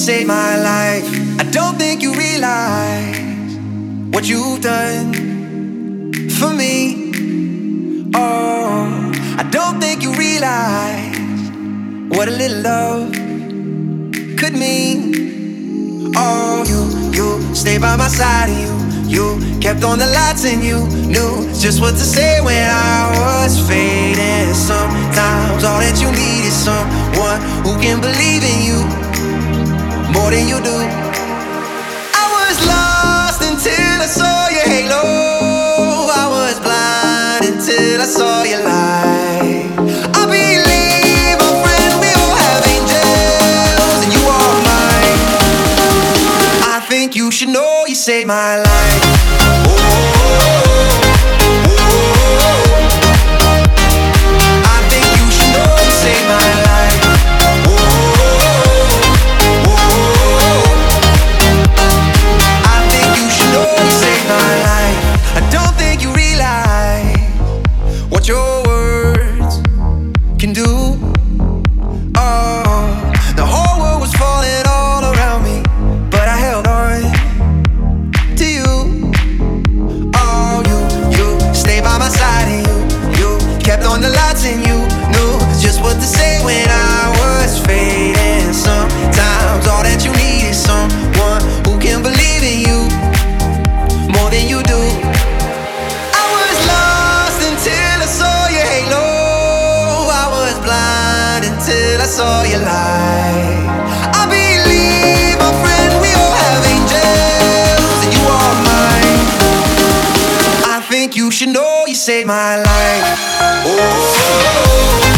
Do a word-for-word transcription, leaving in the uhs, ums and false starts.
saved my life. I don't think you realize what you've done for me. Oh, I don't think you realize what a little love could mean. Oh, you, you stayed by my side and you You kept on the lights and you knew just what to say when I was fading. Sometimes all that you need is someone who can believe in you more than you do. I was lost until I saw your halo. I was blind until I saw your light. I believe, my friend, we all have angels and you are mine. I think you should know you saved my life. Oh, oh, oh. I think you should know you saved my life. Oh, oh, oh. I think you should know you saved my life. I don't think you realize what your words can do. Oh, the whole world was falling all around me, but I held on to you. Oh, you, you stayed by my side and you, you kept on the lights and you knew just what to say when I was fading. Sometimes all that you need is someone who can believe in you more than you do. I was lost until I saw your halo. I was blind until I saw your light. I believe, my friend, we all have angels and you are mine. I think you should know you saved my life. Oh.